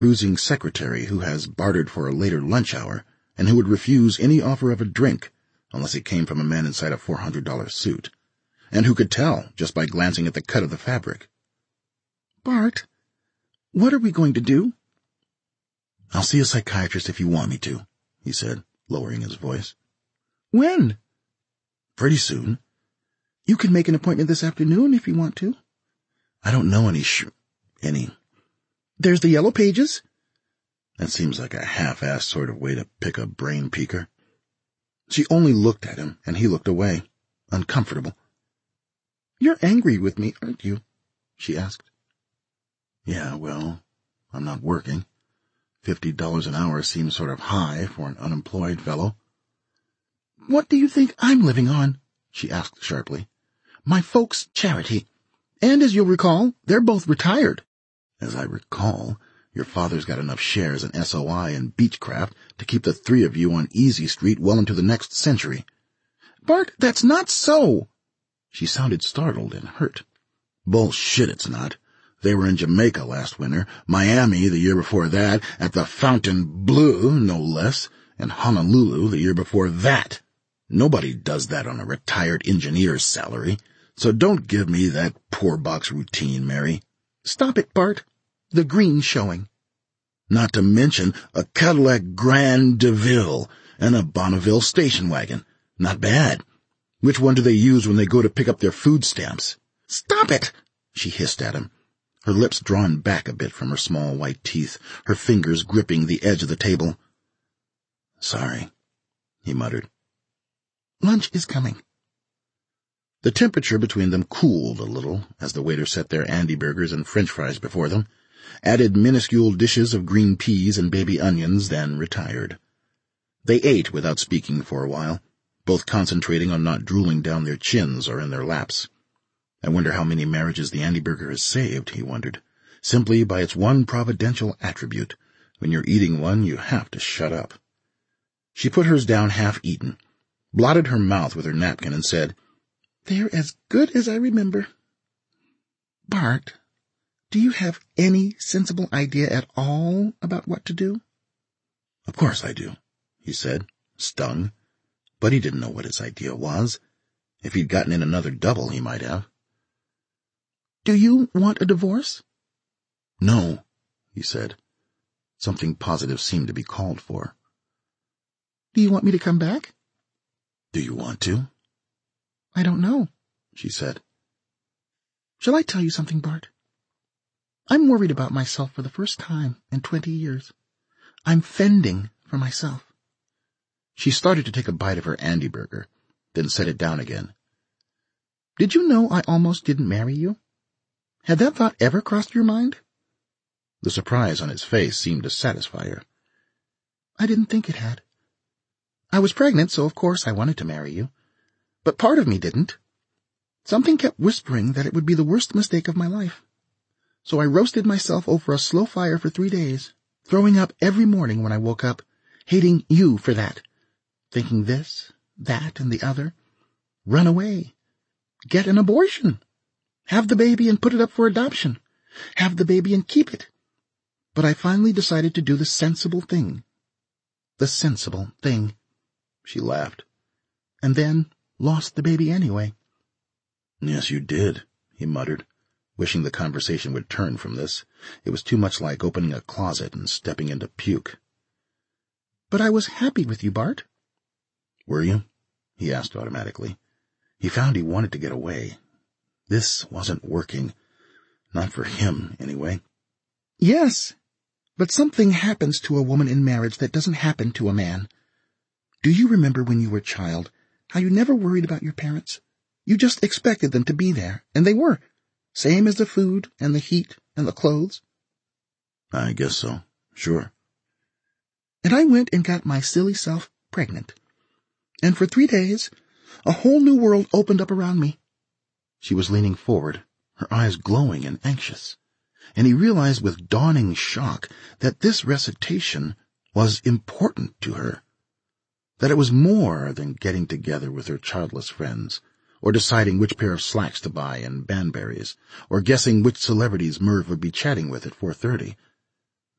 bruising secretary who has bartered for a later lunch hour and who would refuse any offer of a drink unless it came from a man inside a $400 suit, and who could tell just by glancing at the cut of the fabric. Bart, what are we going to do? I'll see a psychiatrist if you want me to, he said, lowering his voice. When? Pretty soon. You can make an appointment this afternoon if you want to. I don't know any. There's the Yellow Pages. That seems like a half-assed sort of way to pick a brain peeker. She only looked at him, and he looked away, uncomfortable. You're angry with me, aren't you? She asked. Yeah, well, I'm not working. $50 an hour seems sort of high for an unemployed fellow. What do you think I'm living on? She asked sharply. My folks' charity. And as you'll recall, they're both retired. As I recall, your father's got enough shares in SOI and Beechcraft to keep the three of you on Easy Street well into the next century. Bart, that's not so. She sounded startled and hurt. Bullshit, it's not. They were in Jamaica last winter, Miami the year before that, at the Fontainebleau, no less, and Honolulu the year before that. Nobody does that on a retired engineer's salary, so don't give me that poor box routine, Mary. Stop it, Bart. The green's showing. Not to mention a Cadillac Grand DeVille and a Bonneville station wagon. Not bad. Which one do they use when they go to pick up their food stamps? Stop it, she hissed at him, her lips drawn back a bit from her small white teeth, her fingers gripping the edge of the table. Sorry, he muttered. Lunch is coming. The temperature between them cooled a little as the waiter set their Andy burgers and French fries before them, added minuscule dishes of green peas and baby onions, then retired. They ate without speaking for a while, both concentrating on not drooling down their chins or in their laps. I wonder how many marriages the Andy burger has saved, he wondered, simply by its one providential attribute. When you're eating one, you have to shut up. She put hers down half-eaten, blotted her mouth with her napkin, and said, They're as good as I remember. Bart, do you have any sensible idea at all about what to do? Of course I do, he said, stung. But he didn't know what his idea was. If he'd gotten in another double, he might have. Do you want a divorce? No, he said. Something positive seemed to be called for. Do you want me to come back? Do you want to? I don't know, she said. Shall I tell you something, Bart? I'm worried about myself for the first time in 20 years. I'm fending for myself. She started to take a bite of her Andy burger, then set it down again. Did you know I almost didn't marry you? Had that thought ever crossed your mind? The surprise on his face seemed to satisfy her. I didn't think it had. I was pregnant, so of course I wanted to marry you. But part of me didn't. Something kept whispering that it would be the worst mistake of my life. So I roasted myself over a slow fire for 3 days, throwing up every morning when I woke up, hating you for that, thinking this, that, and the other. Run away. Get an abortion. Have the baby and put it up for adoption. Have the baby and keep it. But I finally decided to do the sensible thing. The sensible thing. She laughed. And then lost the baby anyway. Yes, you did, he muttered, wishing the conversation would turn from this. It was too much like opening a closet and stepping into puke. But I was happy with you, Bart. Were you? He asked automatically. He found he wanted to get away. This wasn't working. Not for him, anyway. Yes, but something happens to a woman in marriage that doesn't happen to a man. Do you remember when you were a child, how you never worried about your parents? You just expected them to be there, and they were. Same as the food and the heat and the clothes. I guess so, sure. And I went and got my silly self pregnant. And for 3 days, a whole new world opened up around me. She was leaning forward, her eyes glowing and anxious, and he realized with dawning shock that this recitation was important to her, that it was more than getting together with her childless friends, or deciding which pair of slacks to buy in Banbury's, or guessing which celebrities Merv would be chatting with at 4:30.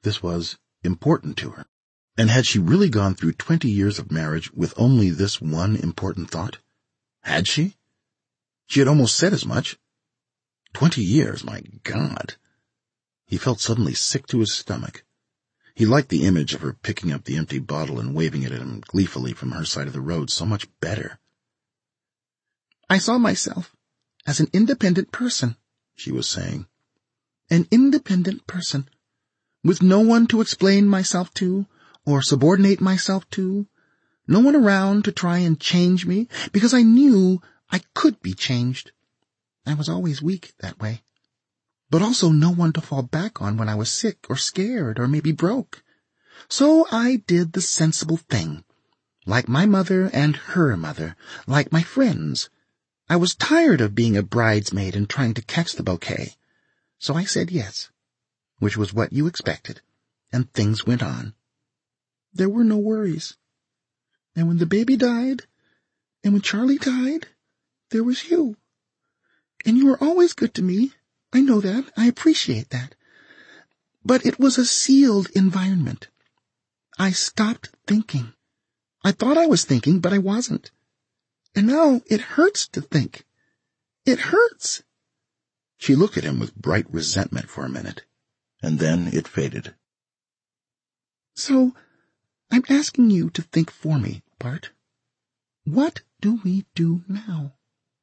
This was important to her. And had she really gone through 20 years of marriage with only this one important thought? Had she? She had almost said as much. 20 years, my God. He felt suddenly sick to his stomach. He liked the image of her picking up the empty bottle and waving it at him gleefully from her side of the road so much better. I saw myself as an independent person, she was saying. An independent person, with no one to explain myself to or subordinate myself to, no one around to try and change me, because I knew I could be changed. I was always weak that way. But also no one to fall back on when I was sick or scared or maybe broke. So I did the sensible thing, like my mother and her mother, like my friends. I was tired of being a bridesmaid and trying to catch the bouquet. So I said yes, which was what you expected, and things went on. There were no worries. And when the baby died, and when Charlie died, there was you. And you were always good to me. I know that. I appreciate that. But it was a sealed environment. I stopped thinking. I thought I was thinking, but I wasn't. And now it hurts to think. It hurts. She looked at him with bright resentment for a minute, and then it faded. So, I'm asking you to think for me, Bart. What do we do now?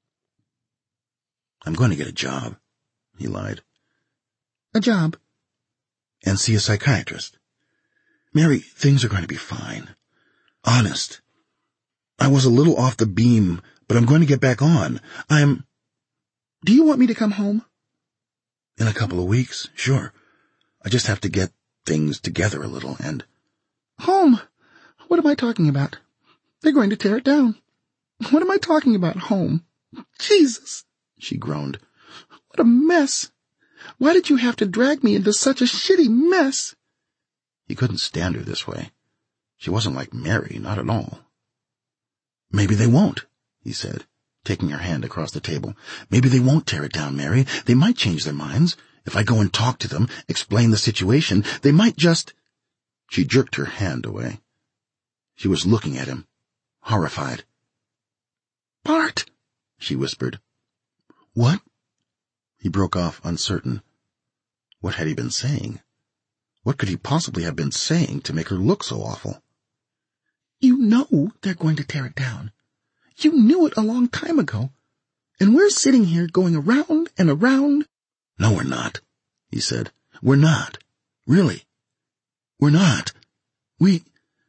I'm going to get a job, he lied. A job? And see a psychiatrist. Mary, things are going to be fine. Honest. I was a little off the beam, but I'm going to get back on. Do you want me to come home? In a couple of weeks, sure. I just have to get things together a little and... Home? What am I talking about? They're going to tear it down. What am I talking about, home? Jesus, she groaned. What a mess. Why did you have to drag me into such a shitty mess? He couldn't stand her this way. She wasn't like Mary, not at all. Maybe they won't, he said, taking her hand across the table. Maybe they won't tear it down, Mary. They might change their minds. If I go and talk to them, explain the situation, they might just... She jerked her hand away. She was looking at him, horrified. Bart, she whispered. What? He broke off, uncertain. What had he been saying? What could he possibly have been saying to make her look so awful? You know they're going to tear it down. You knew it a long time ago. And we're sitting here going around and around. No, we're not, he said. We're not. Really. We're not. We...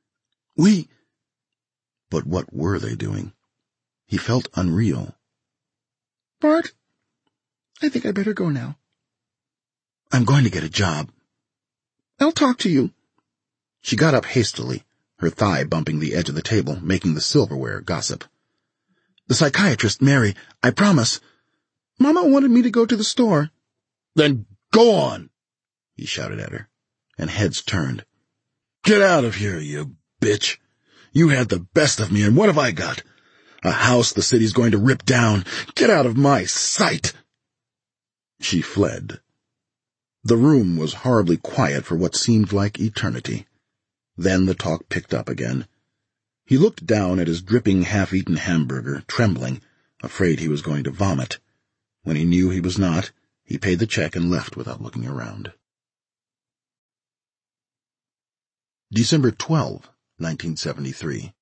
But what were they doing? He felt unreal. Bart, I think I better go now. I'm going to get a job. I'll talk to you. She got up hastily, her thigh bumping the edge of the table, making the silverware gossip. The psychiatrist, Mary, I promise. Mama wanted me to go to the store. Then go on, he shouted at her, and heads turned. Get out of here, you bitch. You had the best of me, and what have I got? A house the city's going to rip down. Get out of my sight. She fled. The room was horribly quiet for what seemed like eternity. Then the talk picked up again. He looked down at his dripping, half-eaten hamburger, trembling, afraid he was going to vomit. When he knew he was not, he paid the check and left without looking around. December 12, 1973.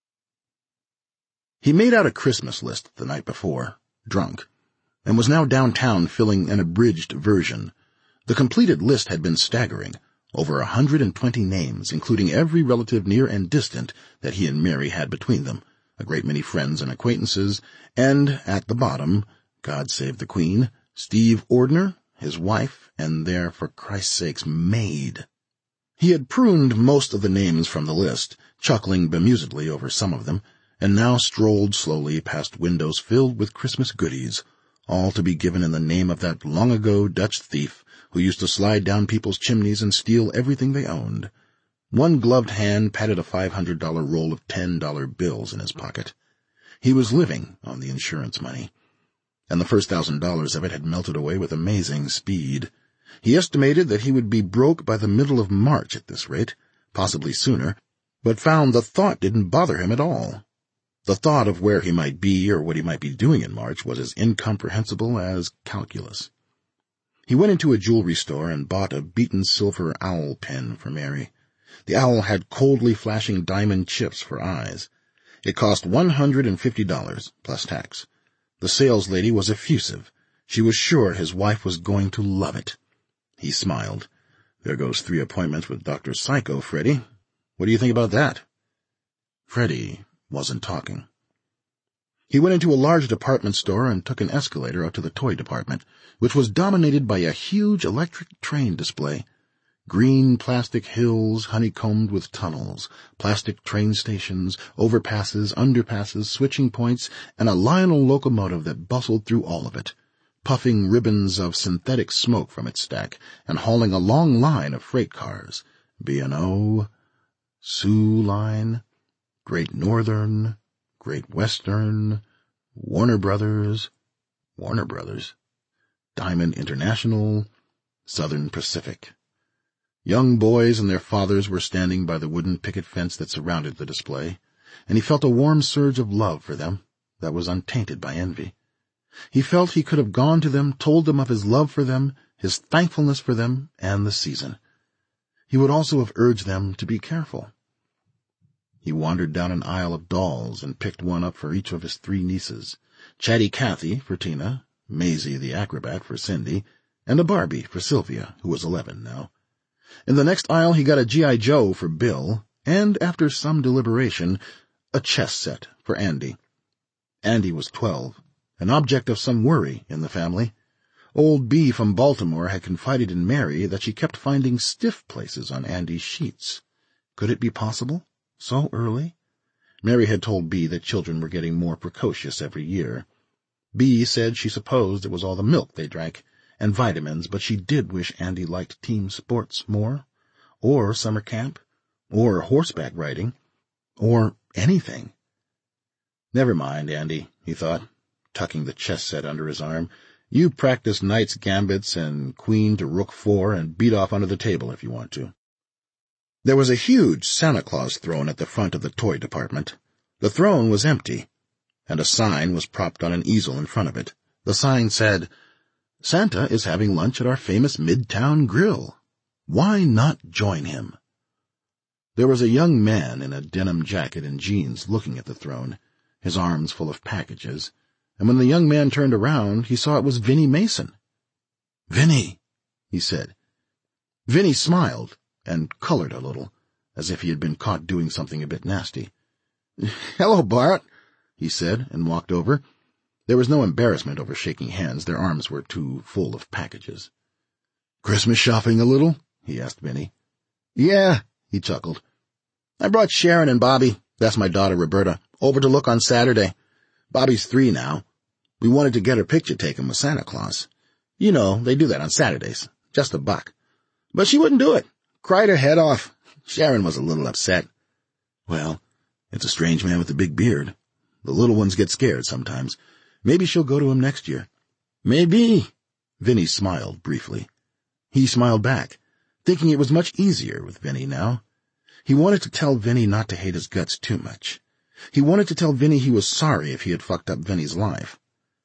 He made out a Christmas list the night before, drunk, and was now downtown filling an abridged version. The completed list had been staggering, over 120 names, including every relative near and distant that he and Mary had between them, a great many friends and acquaintances, and, at the bottom, God save the Queen, Steve Ordner, his wife, and their, for Christ's sakes, maid. He had pruned most of the names from the list, chuckling bemusedly over some of them, and now strolled slowly past windows filled with Christmas goodies, all to be given in the name of that long-ago Dutch thief who used to slide down people's chimneys and steal everything they owned. One gloved hand patted a $500 roll of $10 bills in his pocket. He was living on the insurance money, and the first $1,000 of it had melted away with amazing speed. He estimated that he would be broke by the middle of March at this rate, possibly sooner, but found the thought didn't bother him at all. The thought of where he might be or what he might be doing in March was as incomprehensible as calculus. He went into a jewelry store and bought a beaten silver owl pin for Mary. The owl had coldly flashing diamond chips for eyes. It cost $150, plus tax. The saleslady was effusive. She was sure his wife was going to love it. He smiled. There goes 3 appointments with Dr. Psycho, Freddie. What do you think about that? Freddie wasn't talking. He went into a large department store and took an escalator up to the toy department, which was dominated by a huge electric train display. Green plastic hills honeycombed with tunnels, plastic train stations, overpasses, underpasses, switching points, and a Lionel locomotive that bustled through all of it, puffing ribbons of synthetic smoke from its stack and hauling a long line of freight cars. B&O, Soo Line, Great Northern, Great Western, Warner Brothers, Diamond International, Southern Pacific. Young boys and their fathers were standing by the wooden picket fence that surrounded the display, and he felt a warm surge of love for them that was untainted by envy. He felt he could have gone to them, told them of his love for them, his thankfulness for them, and the season. He would also have urged them to be careful. He wandered down an aisle of dolls and picked one up for each of his 3 nieces, Chatty Cathy for Tina, Maisie the acrobat for Cindy, and a Barbie for Sylvia, who was 11 now. In the next aisle he got a G.I. Joe for Bill, and, after some deliberation, a chess set for Andy. Andy was 12, an object of some worry in the family. Old Bee from Baltimore had confided in Mary that she kept finding stiff places on Andy's sheets. Could it be possible? So early? Mary had told Bee that children were getting more precocious every year. Bee said she supposed it was all the milk they drank, and vitamins, but she did wish Andy liked team sports more, or summer camp, or horseback riding, or anything. Never mind, Andy, he thought, tucking the chess set under his arm. You practice knight's gambits and queen to rook 4 and beat off under the table if you want to. There was a huge Santa Claus throne at the front of the toy department. The throne was empty, and a sign was propped on an easel in front of it. The sign said, "Santa is having lunch at our famous Midtown Grill. Why not join him?" There was a young man in a denim jacket and jeans looking at the throne, his arms full of packages, and when the young man turned around, he saw it was Vinnie Mason. "Vinnie," he said. Vinnie smiled and colored a little, as if he had been caught doing something a bit nasty. "Hello, Bart," he said, and walked over. There was no embarrassment over shaking hands. Their arms were too full of packages. "Christmas shopping a little?" he asked Vinnie. "Yeah," he chuckled. "I brought Sharon and Bobby, that's my daughter Roberta, over to look on Saturday. Bobby's 3 now. We wanted to get her picture taken with Santa Claus. You know, they do that on Saturdays, just $1. But she wouldn't do it. Cried her head off. Sharon was a little upset. Well, it's a strange man with a big beard. The little ones get scared sometimes. Maybe she'll go to him next year." "Maybe." Vinnie smiled briefly. He smiled back, thinking it was much easier with Vinnie now. He wanted to tell Vinnie not to hate his guts too much. He wanted to tell Vinnie he was sorry if he had fucked up Vinnie's life.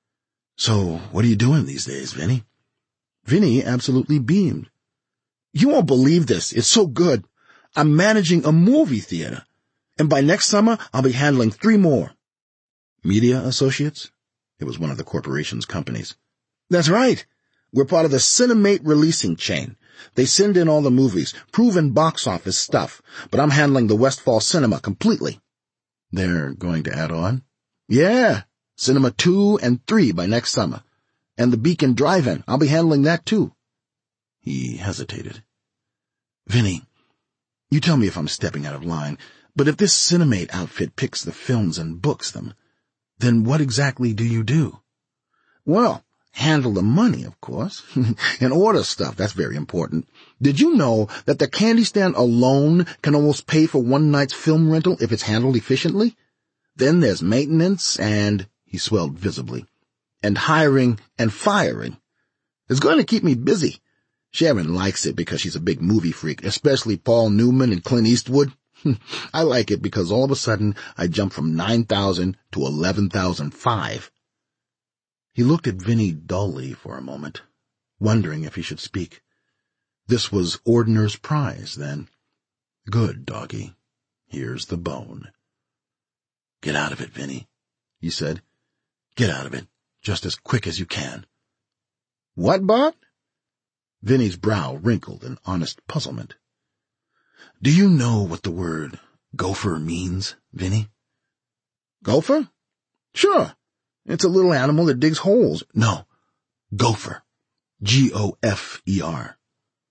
"So, what are you doing these days, Vinnie?" Vinnie absolutely beamed. "You won't believe this. It's so good. I'm managing a movie theater, and by next summer I'll be handling 3 more. "Media Associates?" It was one of the corporation's companies. "That's right. We're part of the Cinemate releasing chain. They send in all the movies, proven box office stuff, but I'm handling the Westfall Cinema completely." "They're going to add on?" "Yeah. Cinema 2 and 3 by next summer. And the Beacon Drive-In, I'll be handling that too." He hesitated. "Vinnie, you tell me if I'm stepping out of line, but if this Cinemate outfit picks the films and books them, then what exactly do you do?" "Well, handle the money, of course, and order stuff. That's very important. Did you know that the candy stand alone can almost pay for one night's film rental if it's handled efficiently? Then there's maintenance and," he swelled visibly, "and hiring and firing. It's going to keep me busy. Sharon likes it because she's a big movie freak, especially Paul Newman and Clint Eastwood. I like it because all of a sudden I jump from 9,000 to 11,005. He looked at Vinny dully for a moment, wondering if he should speak. This was Ordner's prize, then. Good, doggy. Here's the bone. Get out of it, Vinny, he said. Get out of it, just as quick as you can. What, Bart? Vinny's brow wrinkled in honest puzzlement. Do you know what the word gopher means, Vinny? Gopher? Sure. It's a little animal that digs holes. No, gopher. G-O-F-E-R.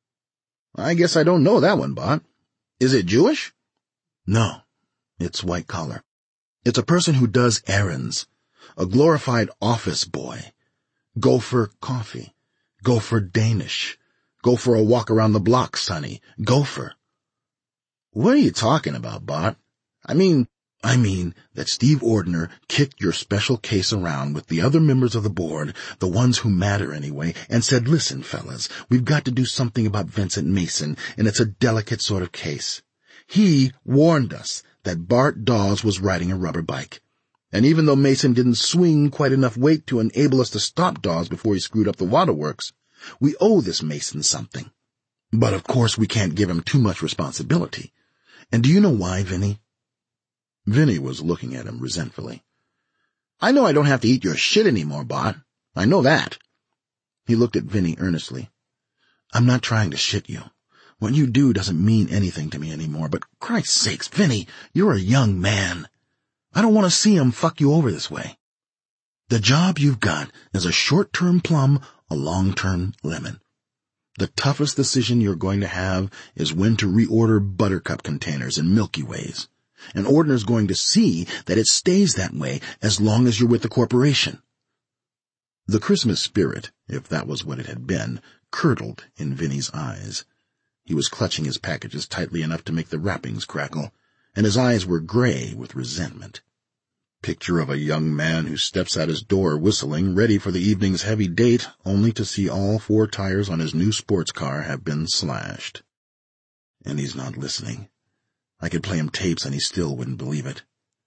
I guess I don't know that one, Bart. Is it Jewish? No, it's white collar. It's a person who does errands. A glorified office boy. Go for coffee. Go for Danish. Go for a walk around the block, Sonny. Gopher. What are you talking about, Bart? I mean that Steve Ordner kicked your special case around with the other members of the board, the ones who matter anyway, and said, listen, fellas, we've got to do something about Vincent Mason, and it's a delicate sort of case. He warned us that Bart Dawes was riding a rubber bike. And even though Mason didn't swing quite enough weight to enable us to stop Dawes before he screwed up the waterworks, we owe this Mason something. But of course we can't give him too much responsibility. And do you know why, Vinny? Vinny was looking at him resentfully. I know I don't have to eat your shit anymore, Bart. I know that. He looked at Vinny earnestly. I'm not trying to shit you. What you do doesn't mean anything to me anymore, but Christ's sakes, Vinny, you're a young man. I don't want to see him fuck you over this way. The job you've got is a short-term plum, a long-term lemon. The toughest decision you're going to have is when to reorder Buttercup containers and Milky Ways. And Ordner's going to see that it stays that way as long as you're with the corporation. The Christmas spirit, if that was what it had been, curdled in Vinny's eyes. He was clutching his packages tightly enough to make the wrappings crackle, and his eyes were gray with resentment. Picture of a young man who steps out his door whistling, ready for the evening's heavy date, only to see all 4 tires on his new sports car have been slashed. And he's not listening. I could play him tapes and he still wouldn't believe it.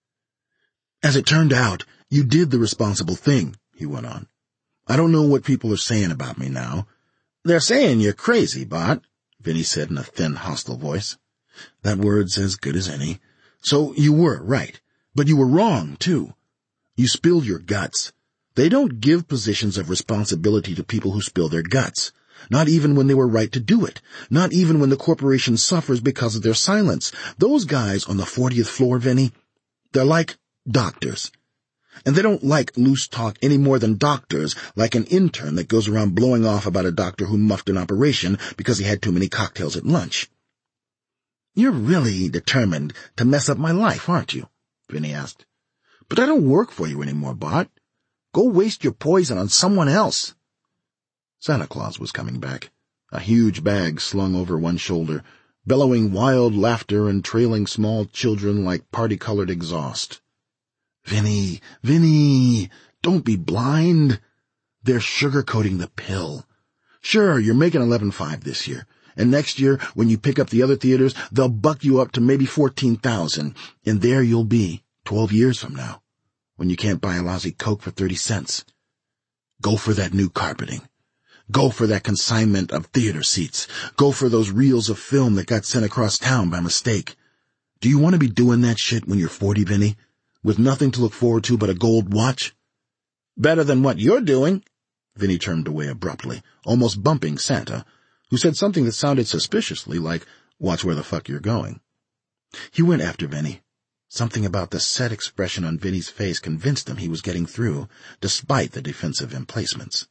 As it turned out, you did the responsible thing, he went on. I don't know what people are saying about me now. They're saying you're crazy, Bart, Vinny said in a thin, hostile voice. That word's as good as any. So you were right, but you were wrong, too. You spilled your guts. They don't give positions of responsibility to people who spill their guts. Not even when they were right to do it. Not even when the corporation suffers because of their silence. Those guys on the 40th floor, Vinny, they're like doctors. And they don't like loose talk any more than doctors like an intern that goes around blowing off about a doctor who muffed an operation because he had too many cocktails at lunch. You're really determined to mess up my life, aren't you? Vinny asked. But I don't work for you anymore, Bart. Go waste your poison on someone else. Santa Claus was coming back, a huge bag slung over one shoulder, bellowing wild laughter and trailing small children like party-colored exhaust. Vinny, don't be blind. They're sugarcoating the pill. Sure, you're making 11.5 this year, and next year, when you pick up the other theaters, they'll buck you up to maybe 14,000, and there you'll be, 12 years from now, when you can't buy a lousy Coke for 30 cents. Go for that new carpeting. Go for that consignment of theater seats. Go for those reels of film that got sent across town by mistake. Do you want to be doing that shit when you're 40, Vinny? With nothing to look forward to but a gold watch? Better than what you're doing. Vinny turned away abruptly, almost bumping Santa, who said something that sounded suspiciously like, watch where the fuck you're going. He went after Vinny. Something about the set expression on Vinny's face convinced him he was getting through, despite the defensive emplacements.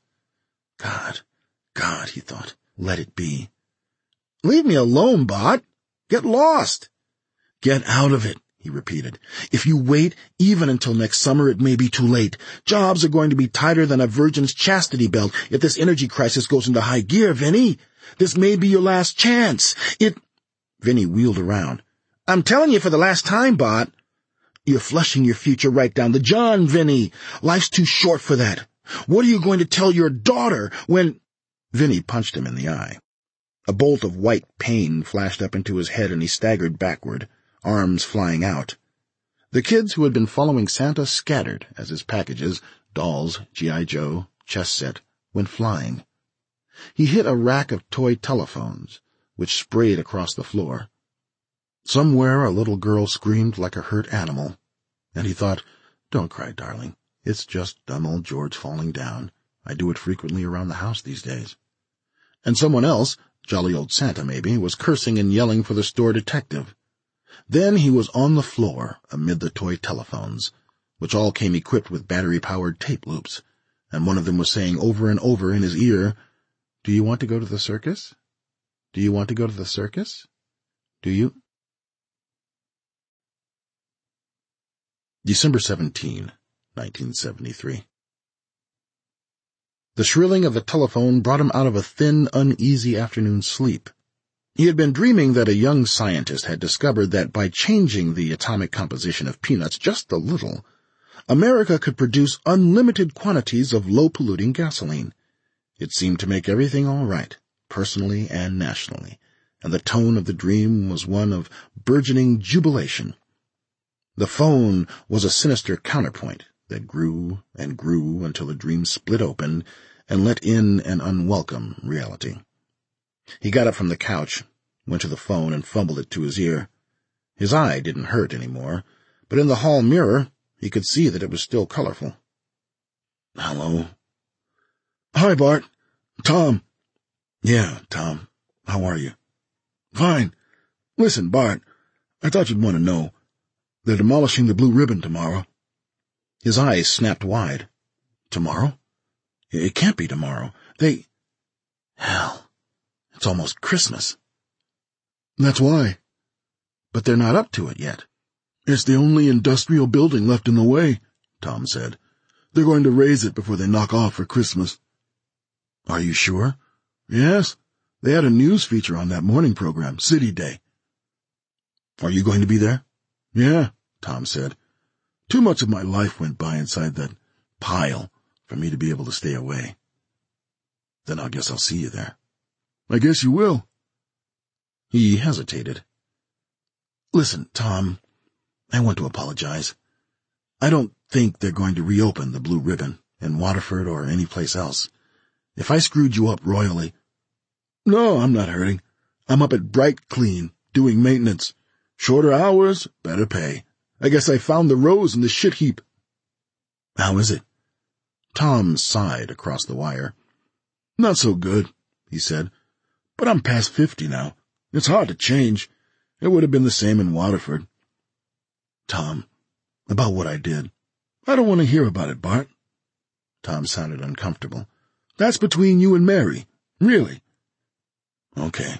God, he thought, let it be. Leave me alone, Bart. Get lost. Get out of it, he repeated. If you wait even until next summer, it may be too late. Jobs are going to be tighter than a virgin's chastity belt if this energy crisis goes into high gear, Vinny. This may be your last chance. Vinny wheeled around. I'm telling you for the last time, Bart. You're flushing your future right down the John, Vinny. Life's too short for that. What are you going to tell your daughter when... Vinny punched him in the eye. A bolt of white pain flashed up into his head and he staggered backward, arms flying out. The kids who had been following Santa scattered as his packages, dolls, G.I. Joe, chess set, went flying. He hit a rack of toy telephones, which sprayed across the floor. Somewhere a little girl screamed like a hurt animal, and he thought, "Don't cry, darling. It's just dumb old George falling down. I do it frequently around the house these days." And someone else, jolly old Santa maybe, was cursing and yelling for the store detective. Then he was on the floor amid the toy telephones, which all came equipped with battery-powered tape loops, and one of them was saying over and over in his ear, "Do you want to go to the circus? Do you want to go to the circus? Do you?" December 17, 1973. The shrilling of the telephone brought him out of a thin, uneasy afternoon sleep. He had been dreaming that a young scientist had discovered that by changing the atomic composition of peanuts just a little, America could produce unlimited quantities of low-polluting gasoline. It seemed to make everything all right, personally and nationally, and the tone of the dream was one of burgeoning jubilation. The phone was a sinister counterpoint that grew and grew until the dream split open and let in an unwelcome reality. He got up from the couch, went to the phone, and fumbled it to his ear. His eye didn't hurt any more, but in the hall mirror he could see that it was still colorful. "Hello?" "Hi, Bart. Tom." "Yeah, Tom. How are you?" "Fine. Listen, Bart, I thought you'd want to know. They're demolishing the Blue Ribbon tomorrow." His eyes snapped wide. "Tomorrow? It can't be tomorrow. Hell, it's almost Christmas." "That's why." "But they're not up to it yet." "It's the only industrial building left in the way," Tom said. "They're going to raise it before they knock off for Christmas." "Are you sure?" "Yes. They had a news feature on that morning program, City Day." "Are you going to be there?" "Yeah," Tom said. "Too much of my life went by inside that pile for me to be able to stay away." "Then I guess I'll see you there." "I guess you will." He hesitated. "Listen, Tom, I want to apologize. I don't think they're going to reopen the Blue Ribbon in Waterford or any place else. If I screwed you up royally—" "No, I'm not hurting. I'm up at Bright Clean, doing maintenance. Shorter hours, better pay. I guess I found the rose in the shit heap." "How is it?" Tom sighed across the wire. "Not so good," he said. "But I'm past 50 now. It's hard to change. It would have been the same in Waterford." "Tom, about what I did—" "I don't want to hear about it, Bart." Tom sounded uncomfortable. "That's between you and Mary. Really." "Okay."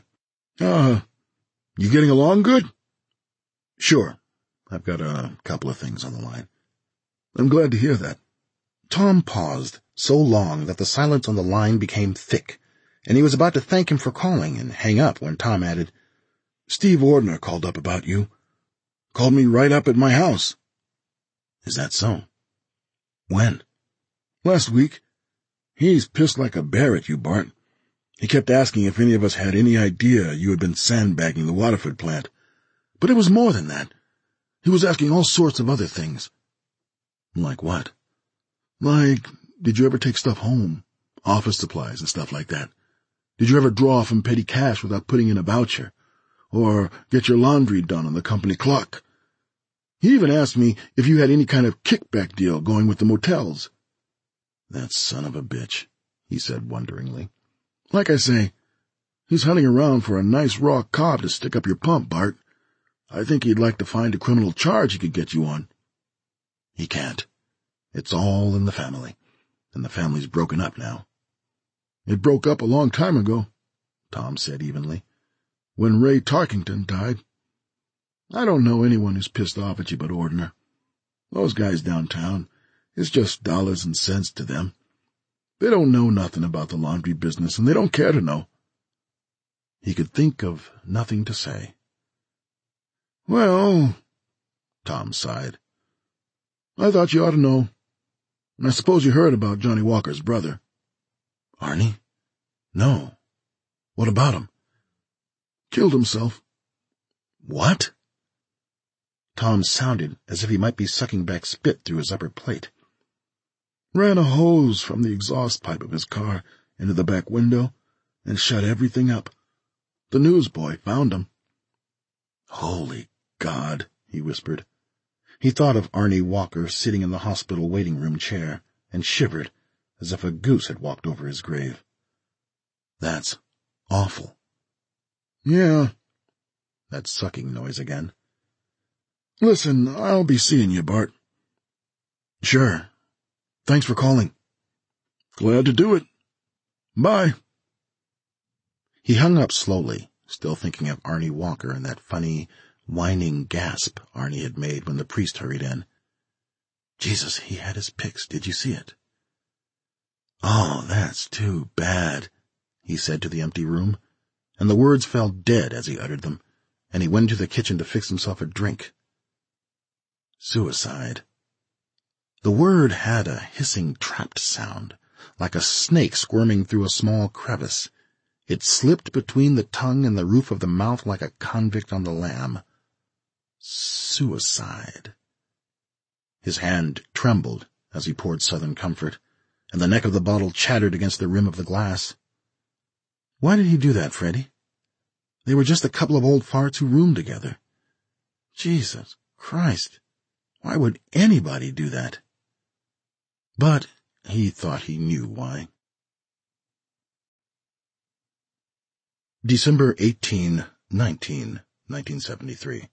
You getting along good?" "Sure. I've got a couple of things on the line." "I'm glad to hear that." Tom paused, so long that the silence on the line became thick, and he was about to thank him for calling and hang up when Tom added, "Steve Ordner called up about you. Called me right up at my house." "Is that so? When?" "Last week. He's pissed like a bear at you, Bart. He kept asking if any of us had any idea you had been sandbagging the Waterford plant. But it was more than that. He was asking all sorts of other things." "Like what?" "Like, did you ever take stuff home? Office supplies and stuff like that. Did you ever draw from petty cash without putting in a voucher? Or get your laundry done on the company clock? He even asked me if you had any kind of kickback deal going with the motels." "That son of a bitch," he said wonderingly. "Like I say, he's hunting around for a nice raw cob to stick up your pump, Bart. I think he'd like to find a criminal charge he could get you on." "He can't. It's all in the family, and the family's broken up now." "It broke up a long time ago," Tom said evenly, "when Ray Tarkington died. I don't know anyone who's pissed off at you but Ordner. Those guys downtown, it's just dollars and cents to them. They don't know nothing about the laundry business, and they don't care to know." He could think of nothing to say. "Well," Tom sighed, "I thought you ought to know. I suppose you heard about Johnny Walker's brother." "Arnie? No. What about him?" Killed himself. What? Tom sounded as if he might be sucking back spit through his upper plate. Ran a hose from the exhaust pipe of his car into the back window and shut everything up. The newsboy found him. Holy God, he whispered. He thought of Arnie Walker sitting in the hospital waiting room chair and shivered as if a goose had walked over his grave. That's awful. Yeah. That sucking noise again. Listen, I'll be seeing you, Bart. Sure. Thanks for calling. Glad to do it. Bye. He hung up slowly, still thinking of Arnie Walker and that funny, whining gasp Arnie had made when the priest hurried in. Jesus, he had his picks. Did you see it? Oh, that's too bad, he said to the empty room, and the words fell dead as he uttered them, and he went into the kitchen to fix himself a drink. Suicide. The word had a hissing, trapped sound, like a snake squirming through a small crevice. It slipped between the tongue and the roof of the mouth like a convict on the lam. Suicide. His hand trembled as he poured Southern Comfort, and the neck of the bottle chattered against the rim of the glass. Why did he do that, Freddie? They were just a couple of old farts who roomed together. Jesus Christ, why would anybody do that? But he thought he knew why. December 18, 1973.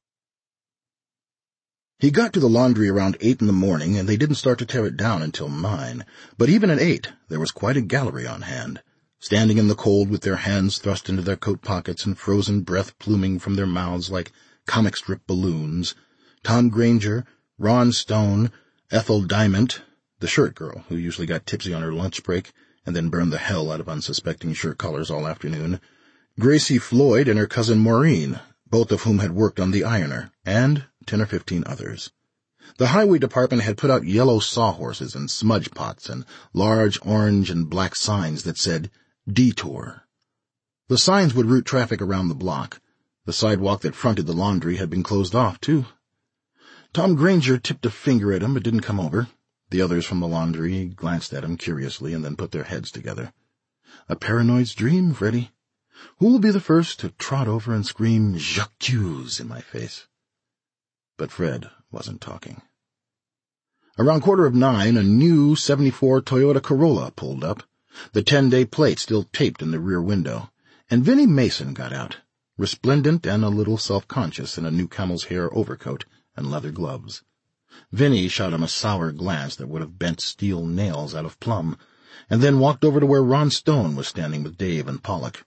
He got to the laundry around 8 in the morning, and they didn't start to tear it down until 9. But even at 8, there was quite a gallery on hand, standing in the cold with their hands thrust into their coat pockets and frozen breath pluming from their mouths like comic strip balloons. Tom Granger, Ron Stone, Ethel Diamond, the shirt girl who usually got tipsy on her lunch break and then burned the hell out of unsuspecting shirt collars all afternoon, Gracie Floyd and her cousin Maureen, both of whom had worked on the ironer, and 10 or 15 others. The highway department had put out yellow sawhorses and smudge pots and large orange and black signs that said, Detour. The signs would route traffic around the block. The sidewalk that fronted the laundry had been closed off, too. Tom Granger tipped a finger at him but didn't come over. The others from the laundry glanced at him curiously and then put their heads together. A paranoid's dream, Freddie. Who will be the first to trot over and scream J'accuse in my face? But Fred wasn't talking. Around 9:15, a new 74 Toyota Corolla pulled up, the 10-day plate still taped in the rear window, and Vinnie Mason got out, resplendent and a little self-conscious in a new camel's hair overcoat and leather gloves. Vinnie shot him a sour glance that would have bent steel nails out of plumb, and then walked over to where Ron Stone was standing with Dave and Pollock.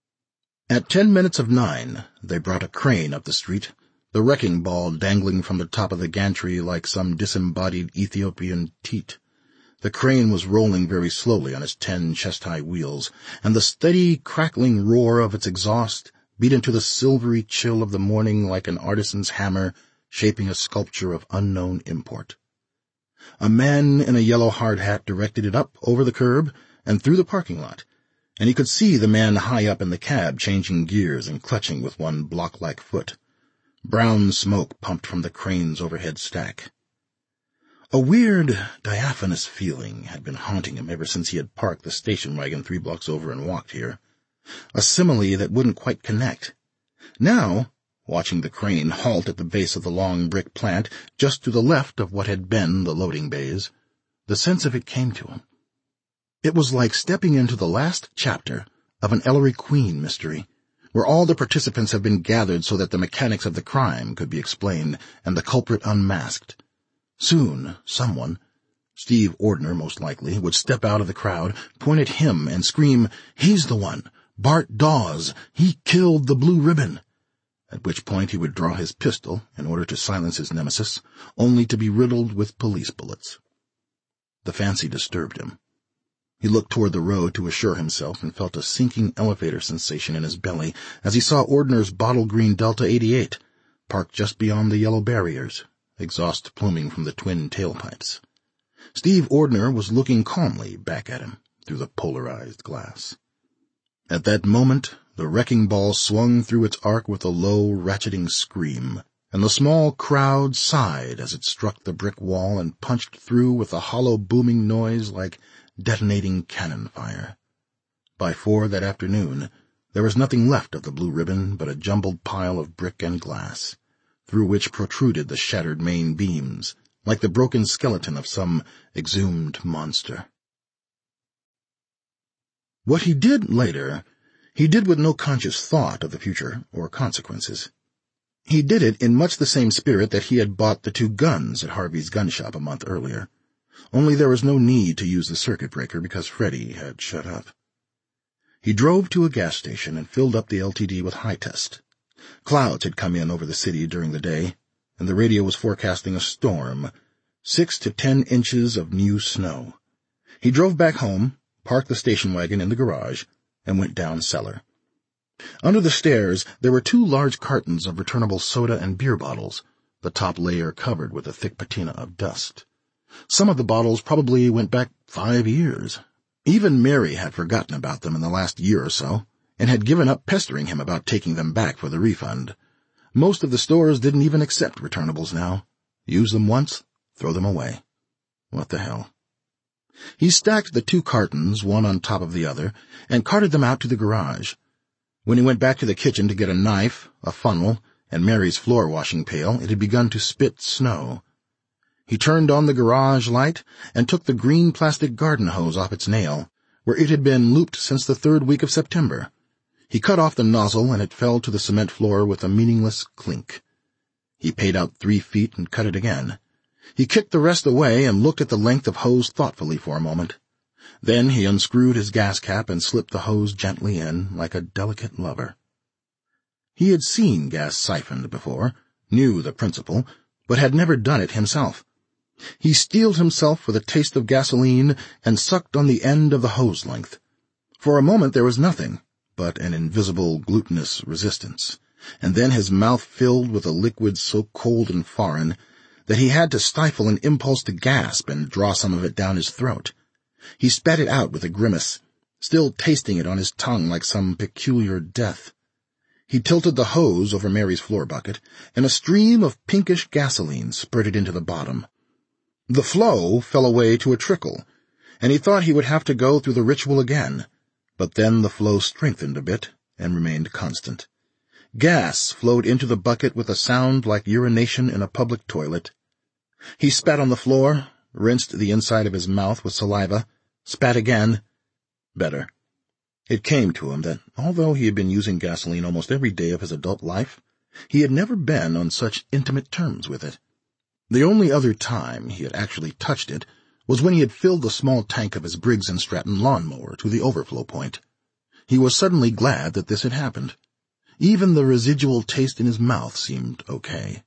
At 9:10, they brought a crane up the street, the wrecking ball dangling from the top of the gantry like some disembodied Ethiopian teat. The crane was rolling very slowly on its 10 chest-high wheels, and the steady, crackling roar of its exhaust beat into the silvery chill of the morning like an artisan's hammer shaping a sculpture of unknown import. A man in a yellow hard hat directed it up over the curb and through the parking lot, and he could see the man high up in the cab changing gears and clutching with one block-like foot. Brown smoke pumped from the crane's overhead stack. A weird, diaphanous feeling had been haunting him ever since he had parked the station wagon 3 blocks over and walked here. A simile that wouldn't quite connect. Now, watching the crane halt at the base of the long brick plant just to the left of what had been the loading bays, the sense of it came to him. It was like stepping into the last chapter of an Ellery Queen mystery, where all the participants have been gathered so that the mechanics of the crime could be explained and the culprit unmasked. Soon, someone, Steve Ordner most likely, would step out of the crowd, point at him, and scream, "He's the one! Bart Dawes! He killed the Blue Ribbon!" At which point he would draw his pistol in order to silence his nemesis, only to be riddled with police bullets. The fancy disturbed him. He looked toward the road to assure himself and felt a sinking elevator sensation in his belly as he saw Ordner's bottle-green Delta 88, parked just beyond the yellow barriers, exhaust pluming from the twin tailpipes. Steve Ordner was looking calmly back at him through the polarized glass. At that moment, the wrecking ball swung through its arc with a low, ratcheting scream, and the small crowd sighed as it struck the brick wall and punched through with a hollow booming noise like detonating cannon fire. By 4 that afternoon, there was nothing left of the blue ribbon but a jumbled pile of brick and glass, through which protruded the shattered main beams, like the broken skeleton of some exhumed monster. What he did later, he did with no conscious thought of the future or consequences. He did it in much the same spirit that he had bought the 2 guns at Harvey's gun shop a month earlier, only there was no need to use the circuit breaker because Freddie had shut up. He drove to a gas station and filled up the LTD with high test. Clouds had come in over the city during the day, and the radio was forecasting a storm, 6 to 10 inches of new snow. He drove back home, parked the station wagon in the garage, and went down cellar. Under the stairs there were 2 large cartons of returnable soda and beer bottles, the top layer covered with a thick patina of dust. Some of the bottles probably went back 5 years. Even Mary had forgotten about them in the last year or so, and had given up pestering him about taking them back for the refund. Most of the stores didn't even accept returnables now. Use them once, throw them away. What the hell? He stacked the 2 cartons, one on top of the other, and carted them out to the garage. When he went back to the kitchen to get a knife, a funnel, and Mary's floor-washing pail, it had begun to spit snow. He turned on the garage light and took the green plastic garden hose off its nail, where it had been looped since the 3rd week of September. He cut off the nozzle, and it fell to the cement floor with a meaningless clink. He paid out 3 feet and cut it again. He kicked the rest away and looked at the length of hose thoughtfully for a moment. Then he unscrewed his gas cap and slipped the hose gently in, like a delicate lover. He had seen gas siphoned before, knew the principle, but had never done it himself. He steeled himself with a taste of gasoline and sucked on the end of the hose length. For a moment there was nothing but an invisible glutinous resistance, and then his mouth filled with a liquid so cold and foreign that he had to stifle an impulse to gasp and draw some of it down his throat. He spat it out with a grimace, still tasting it on his tongue like some peculiar death. He tilted the hose over Mary's floor bucket, and a stream of pinkish gasoline spurted into the bottom. The flow fell away to a trickle, and he thought he would have to go through the ritual again, but then the flow strengthened a bit and remained constant. Gas flowed into the bucket with a sound like urination in a public toilet. He spat on the floor, rinsed the inside of his mouth with saliva, spat again. Better. It came to him that, although he had been using gasoline almost every day of his adult life, he had never been on such intimate terms with it. The only other time he had actually touched it was when he had filled the small tank of his Briggs & Stratton lawnmower to the overflow point. He was suddenly glad that this had happened. Even the residual taste in his mouth seemed okay.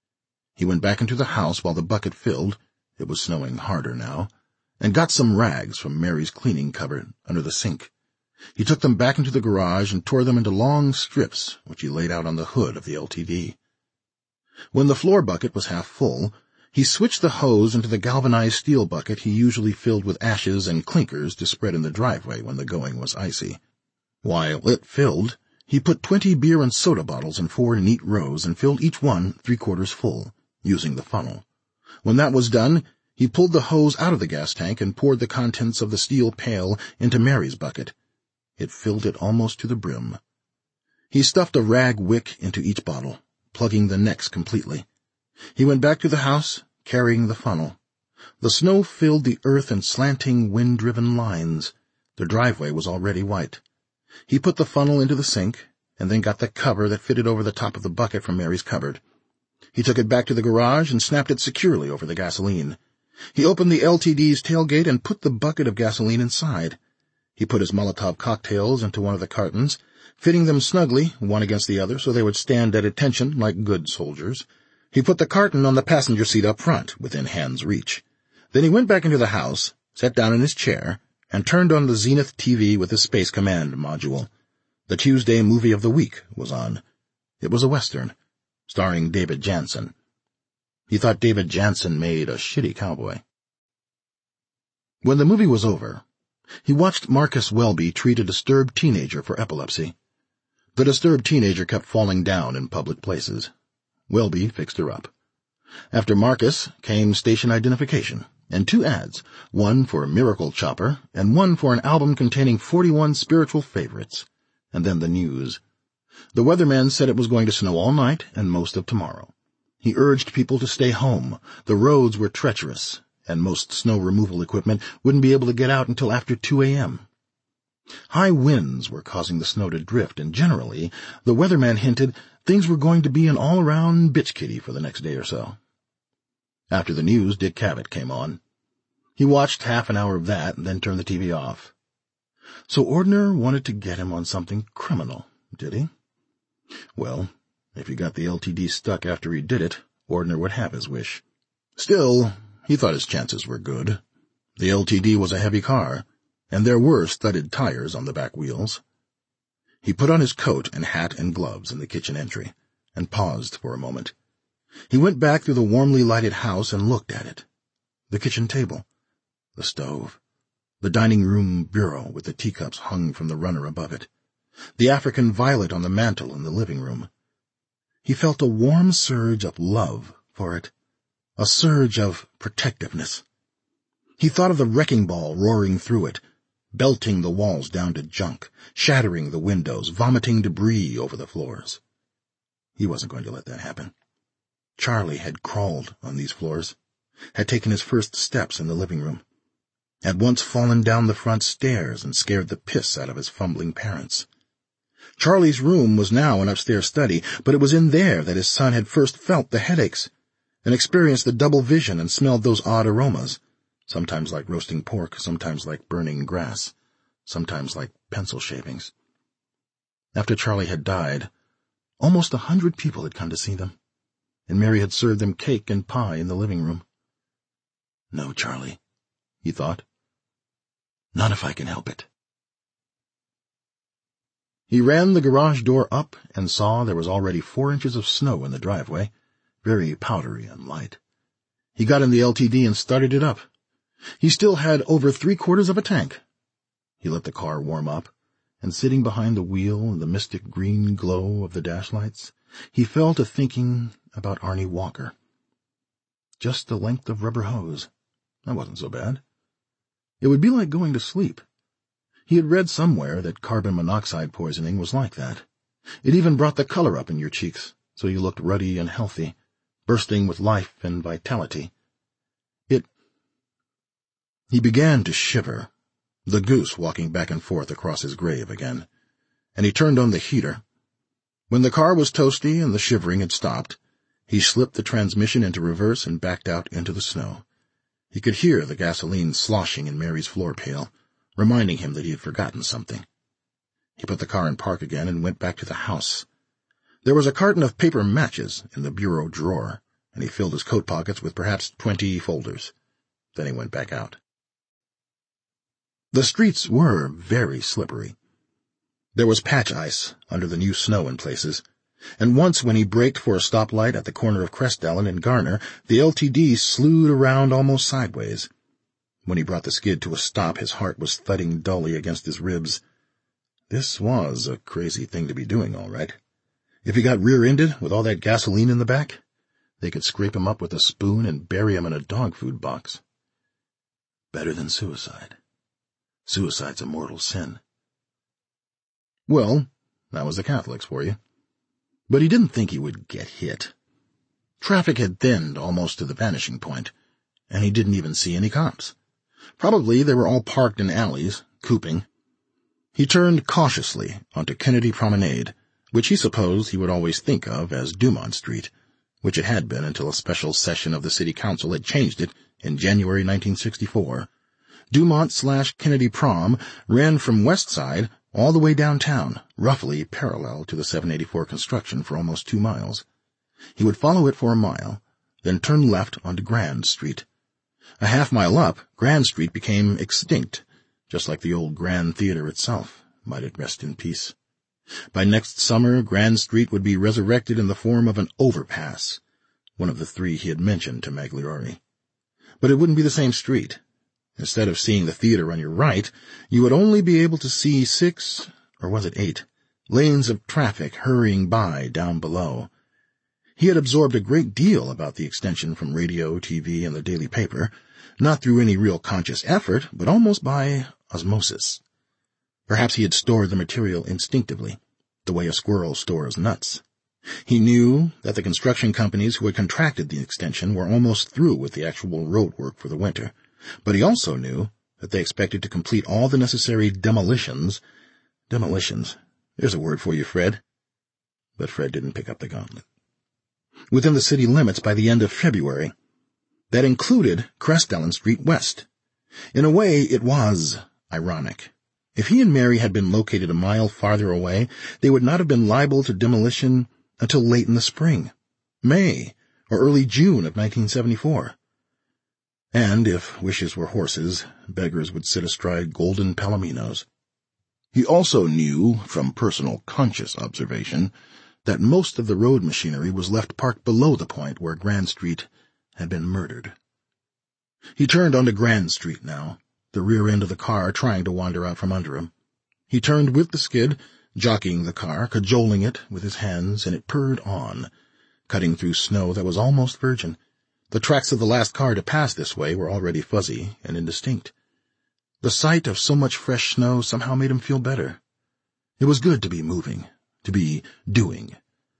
He went back into the house while the bucket filled — it was snowing harder now — and got some rags from Mary's cleaning cupboard under the sink. He took them back into the garage and tore them into long strips, which he laid out on the hood of the LTD. When the floor bucket was half full, he switched the hose into the galvanized steel bucket he usually filled with ashes and clinkers to spread in the driveway when the going was icy. While it filled, he put 20 beer and soda bottles in 4 neat rows and filled each one 3/4 full, using the funnel. When that was done, he pulled the hose out of the gas tank and poured the contents of the steel pail into Mary's bucket. It filled it almost to the brim. He stuffed a rag wick into each bottle, plugging the necks completely. He went back to the house, carrying the funnel. The snow filled the earth in slanting, wind-driven lines. The driveway was already white. He put the funnel into the sink, and then got the cover that fitted over the top of the bucket from Mary's cupboard. He took it back to the garage and snapped it securely over the gasoline. He opened the LTD's tailgate and put the bucket of gasoline inside. He put his Molotov cocktails into one of the cartons, fitting them snugly, one against the other, so they would stand at attention like good soldiers. He put the carton on the passenger seat up front, within hand's reach. Then he went back into the house, sat down in his chair, and turned on the Zenith TV with the Space Command module. The Tuesday movie of the week was on. It was a Western, starring David Jansen. He thought David Jansen made a shitty cowboy. When the movie was over, He watched Marcus Welby treat a disturbed teenager for epilepsy. The disturbed teenager kept falling down in public places. Welby fixed her up. After Marcus came station identification and 2 ads, one for a Miracle Chopper and one for an album containing 41 spiritual favorites, and then the news. The weatherman said it was going to snow all night and most of tomorrow. He urged people to stay home. The roads were treacherous, and most snow removal equipment wouldn't be able to get out until after 2 a.m. High winds were causing the snow to drift, and generally, the weatherman hinted things were going to be an all-around bitch kitty for the next day or so. After the news, Dick Cavett came on. He watched half an hour of that and then turned the TV off. So Ordner wanted to get him on something criminal, did he? Well, if he got the LTD stuck after he did it, Ordner would have his wish. Still, he thought his chances were good. The LTD was a heavy car, and there were studded tires on the back wheels. He put on his coat and hat and gloves in the kitchen entry, and paused for a moment. He went back through the warmly lighted house and looked at it. The kitchen table, the stove, the dining room bureau with the teacups hung from the runner above it, the African violet on the mantel in the living room. He felt a warm surge of love for it, a surge of protectiveness. He thought of the wrecking ball roaring through it, belting the walls down to junk, shattering the windows, vomiting debris over the floors. He wasn't going to let that happen. Charlie had crawled on these floors, had taken his first steps in the living room, had once fallen down the front stairs and scared the piss out of his fumbling parents. Charlie's room was now an upstairs study, but it was in there that his son had first felt the headaches, and experienced the double vision and smelled those odd aromas, sometimes like roasting pork, sometimes like burning grass, sometimes like pencil shavings. After Charlie had died, almost 100 people had come to see them, and Mary had served them cake and pie in the living room. No, Charlie, he thought. Not if I can help it. He ran the garage door up and saw there was already 4 inches of snow in the driveway, very powdery and light. He got in the LTD and started it up. He still had over 3/4 of a tank. He let the car warm up, and sitting behind the wheel in the mystic green glow of the dash lights, he fell to thinking about Arnie Walker. Just the length of rubber hose. That wasn't so bad. It would be like going to sleep. He had read somewhere that carbon monoxide poisoning was like that. It even brought the color up in your cheeks, so you looked ruddy and healthy, bursting with life and vitality. He began to shiver, the goose walking back and forth across his grave again, and he turned on the heater. When the car was toasty and the shivering had stopped, he slipped the transmission into reverse and backed out into the snow. He could hear the gasoline sloshing in Mary's floor pail, reminding him that he had forgotten something. He put the car in park again and went back to the house. There was a carton of paper matches in the bureau drawer, and he filled his coat pockets with perhaps 20 folders. Then he went back out. The streets were very slippery. There was patch ice under the new snow in places, and once when he braked for a stoplight at the corner of Crestellen and Garner, the LTD slewed around almost sideways. When he brought the skid to a stop, his heart was thudding dully against his ribs. This was a crazy thing to be doing, all right. If he got rear-ended with all that gasoline in the back, they could scrape him up with a spoon and bury him in a dog food box. Better than suicide. Suicide's a mortal sin. Well, that was the Catholics for you. But he didn't think he would get hit. Traffic had thinned almost to the vanishing point, and he didn't even see any cops. Probably they were all parked in alleys, cooping. He turned cautiously onto Kennedy Promenade, which he supposed he would always think of as Dumont Street, which it had been until a special session of the City Council had changed it in January 1964. Dumont/Kennedy Prom ran from West Side all the way downtown, roughly parallel to the 784 construction for almost 2 miles. He would follow it for a mile, then turn left onto Grand Street. A half-mile up, Grand Street became extinct, just like the old Grand Theater itself, might it rest in peace. By next summer, Grand Street would be resurrected in the form of an overpass, one of the 3 he had mentioned to Magliore. But it wouldn't be the same street. Instead of seeing the theater on your right, you would only be able to see 6, or was it 8, lanes of traffic hurrying by down below. He had absorbed a great deal about the extension from radio, TV, and the daily paper, not through any real conscious effort, but almost by osmosis. Perhaps he had stored the material instinctively, the way a squirrel stores nuts. He knew that the construction companies who had contracted the extension were almost through with the actual road work for the winter, but he also knew that they expected to complete all the necessary demolitions. Demolitions. There's a word for you, Fred. But Fred didn't pick up the gauntlet. Within the city limits by the end of February. That included Crest Ellen Street West. In a way, it was ironic. If he and Mary had been located a mile farther away, they would not have been liable to demolition until late in the spring, May, or early June of 1974. And if wishes were horses, beggars would sit astride golden palominos. He also knew, from personal conscious observation, that most of the road machinery was left parked below the point where Grand Street had been murdered. He turned onto Grand Street now, the rear end of the car trying to wander out from under him. He turned with the skid, jockeying the car, cajoling it with his hands, and it purred on, cutting through snow that was almost virgin. The tracks of the last car to pass this way were already fuzzy and indistinct. The sight of so much fresh snow somehow made him feel better. It was good to be moving, to be doing.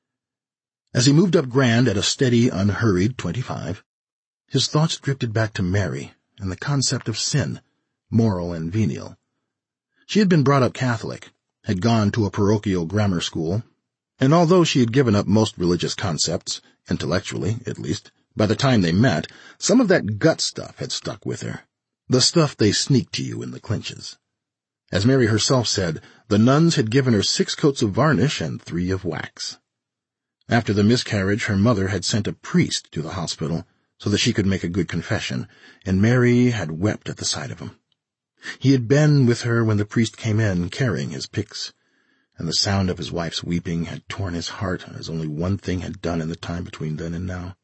As he moved up Grand at a steady, unhurried 25, his thoughts drifted back to Mary and the concept of sin, moral and venial. She had been brought up Catholic, had gone to a parochial grammar school, and although she had given up most religious concepts, intellectually at least, by the time they met, some of that gut stuff had stuck with her, the stuff they sneak to you in the clinches. As Mary herself said, the nuns had given her 6 coats of varnish and 3 of wax. After the miscarriage, her mother had sent a priest to the hospital so that she could make a good confession, and Mary had wept at the sight of him. He had been with her when the priest came in, carrying his pyx, and the sound of his wife's weeping had torn his heart as only one thing had done in the time between then and now.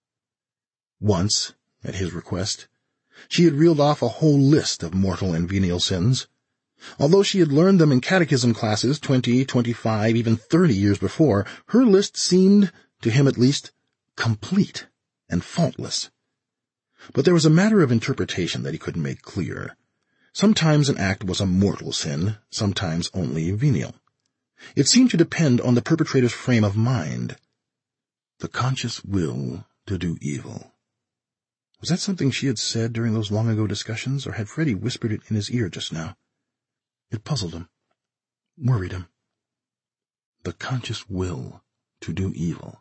Once, at his request, she had reeled off a whole list of mortal and venial sins. Although she had learned them in catechism classes 20, 25, even 30 years before, her list seemed, to him at least, complete and faultless. But there was a matter of interpretation that he couldn't make clear. Sometimes an act was a mortal sin, sometimes only venial. It seemed to depend on the perpetrator's frame of mind. The conscious will to do evil. Was that something she had said during those long-ago discussions, or had Freddie whispered it in his ear just now? It puzzled him, worried him. The conscious will to do evil.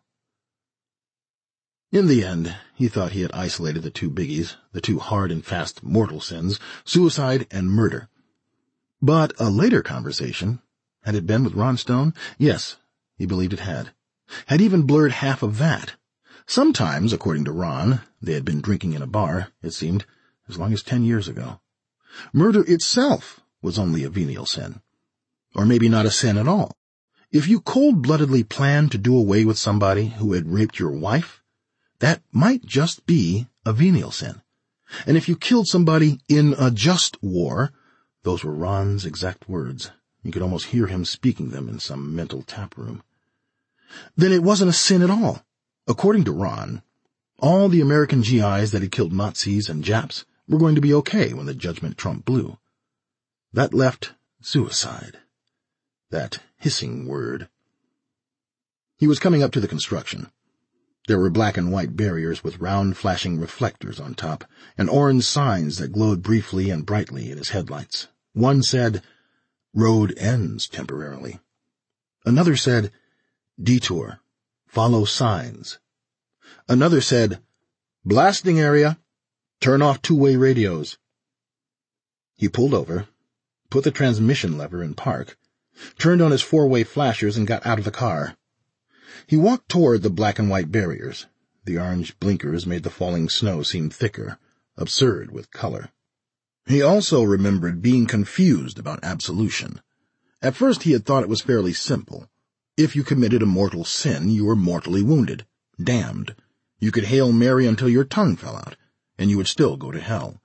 In the end, he thought he had isolated the 2 biggies, the 2 hard and fast mortal sins, suicide and murder. But a later conversation, had it been with Ron Stone? Yes, he believed it had. Had even blurred half of that. Sometimes, according to Ron, they had been drinking in a bar, it seemed, as long as 10 years ago. Murder itself was only a venial sin. Or maybe not a sin at all. If you cold-bloodedly planned to do away with somebody who had raped your wife, that might just be a venial sin. And if you killed somebody in a just war, those were Ron's exact words. You could almost hear him speaking them in some mental taproom. Then it wasn't a sin at all. According to Ron, all the American GIs that had killed Nazis and Japs were going to be okay when the judgment trump blew. That left suicide. That hissing word. He was coming up to the construction. There were black and white barriers with round flashing reflectors on top, and orange signs that glowed briefly and brightly in his headlights. One said, "Road ends temporarily." Another said, "Detour. Follow signs." Another said, "Blasting area. Turn off 2-way radios." He pulled over, put the transmission lever in park, turned on his 4-way flashers and got out of the car. He walked toward the black and white barriers. The orange blinkers made the falling snow seem thicker, absurd with color. He also remembered being confused about absolution. At first he had thought it was fairly simple. If you committed a mortal sin, you were mortally wounded, damned. You could Hail Mary until your tongue fell out, and you would still go to hell.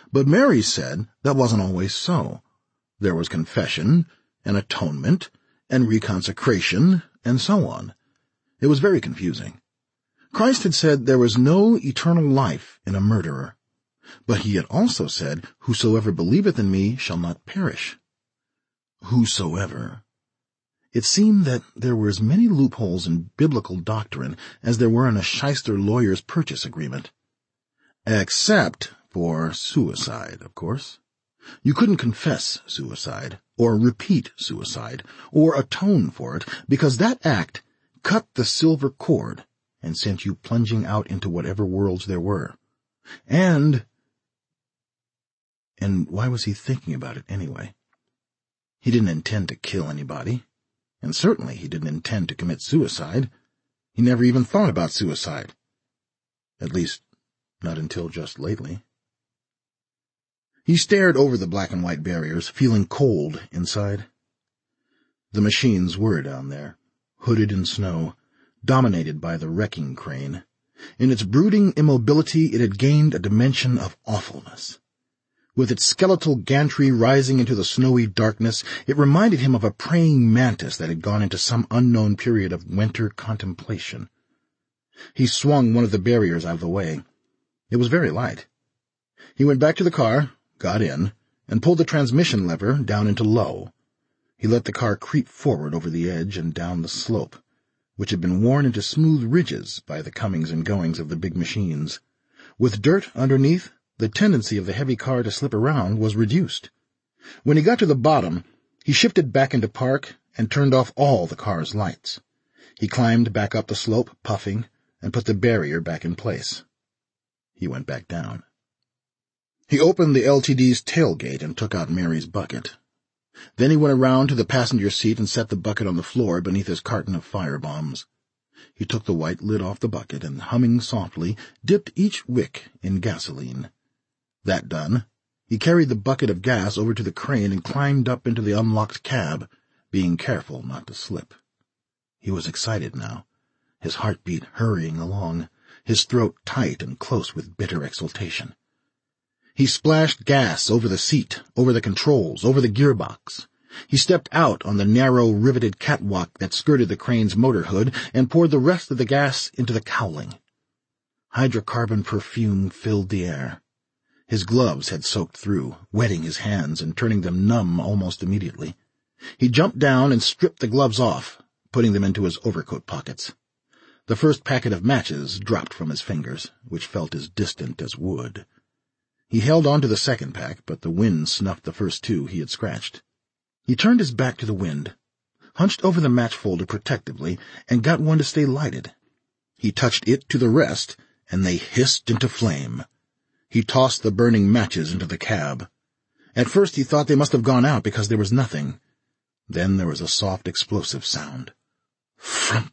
But Mary said that wasn't always so. There was confession, and atonement, and reconsecration, and so on. It was very confusing. Christ had said there was no eternal life in a murderer. But he had also said, "Whosoever believeth in me shall not perish." Whosoever. It seemed that there were as many loopholes in biblical doctrine as there were in a shyster lawyer's purchase agreement. Except for suicide, of course. You couldn't confess suicide, or repeat suicide, or atone for it, because that act cut the silver cord and sent you plunging out into whatever worlds there were. And why was he thinking about it anyway? He didn't intend to kill anybody, and certainly he didn't intend to commit suicide. He never even thought about suicide. At least, not until just lately. He stared over the black and white barriers, feeling cold inside. The machines were down there, hooded in snow, dominated by the wrecking crane. In its brooding immobility, it had gained a dimension of awfulness. With its skeletal gantry rising into the snowy darkness, it reminded him of a praying mantis that had gone into some unknown period of winter contemplation. He swung one of the barriers out of the way. It was very light. He went back to the car, got in, and pulled the transmission lever down into low. He let the car creep forward over the edge and down the slope, which had been worn into smooth ridges by the comings and goings of the big machines. With dirt underneath, the tendency of the heavy car to slip around was reduced. When he got to the bottom, he shifted back into park and turned off all the car's lights. He climbed back up the slope, puffing, and put the barrier back in place. He went back down. He opened the LTD's tailgate and took out Mary's bucket. Then he went around to the passenger seat and set the bucket on the floor beneath his carton of firebombs. He took the white lid off the bucket and, humming softly, dipped each wick in gasoline. That done, he carried the bucket of gas over to the crane and climbed up into the unlocked cab, being careful not to slip. He was excited now, his heartbeat hurrying along, his throat tight and close with bitter exultation. He splashed gas over the seat, over the controls, over the gearbox. He stepped out on the narrow, riveted catwalk that skirted the crane's motor hood and poured the rest of the gas into the cowling. Hydrocarbon perfume filled the air. His gloves had soaked through, wetting his hands and turning them numb almost immediately. He jumped down and stripped the gloves off, putting them into his overcoat pockets. The first packet of matches dropped from his fingers, which felt as distant as wood. He held on to the second pack, but the wind snuffed the first two he had scratched. He turned his back to the wind, hunched over the match folder protectively, and got one to stay lighted. He touched it to the rest, and they hissed into flame. He tossed the burning matches into the cab. At first he thought they must have gone out because there was nothing. Then there was a soft explosive sound. Frump!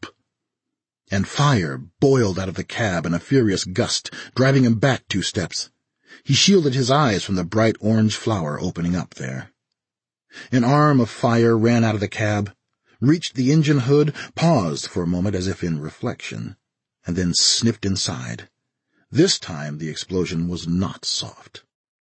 And fire boiled out of the cab in a furious gust, driving him back 2 steps. He shielded his eyes from the bright orange flower opening up there. An arm of fire ran out of the cab, reached the engine hood, paused for a moment as if in reflection, and then sniffed inside. This time the explosion was not soft.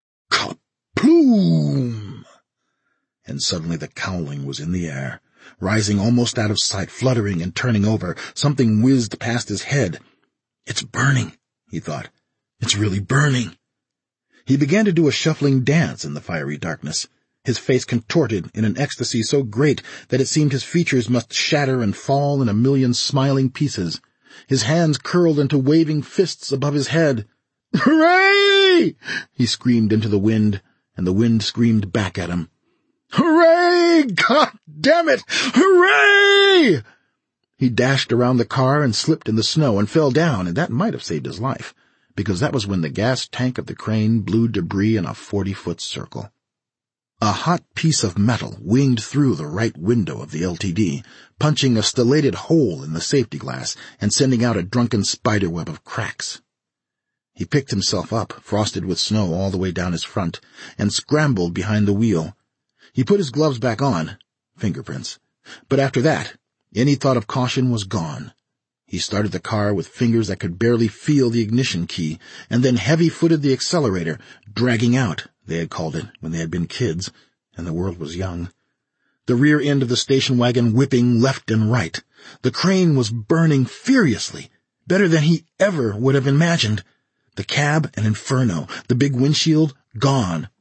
Kaploom! And suddenly the cowling was in the air, rising almost out of sight, fluttering and turning over. Something whizzed past his head. It's burning, he thought. It's really burning. He began to do a shuffling dance in the fiery darkness, his face contorted in an ecstasy so great that it seemed his features must shatter and fall in a million smiling pieces. His hands curled into waving fists above his head. "Hooray!" he screamed into the wind, and the wind screamed back at him. "Hooray! God damn it! Hooray!" He dashed around the car and slipped in the snow and fell down, and that might have saved his life, because that was when the gas tank of the crane blew debris in a 40-foot circle. A hot piece of metal winged through the right window of the LTD, punching a stellated hole in the safety glass and sending out a drunken spiderweb of cracks. He picked himself up, frosted with snow all the way down his front, and scrambled behind the wheel. He put his gloves back on, fingerprints, but after that, any thought of caution was gone. He started the car with fingers that could barely feel the ignition key, and then heavy-footed the accelerator, dragging out, they had called it when they had been kids, and the world was young. The rear end of the station wagon whipping left and right. The crane was burning furiously, better than he ever would have imagined. The cab an inferno, the big windshield gone.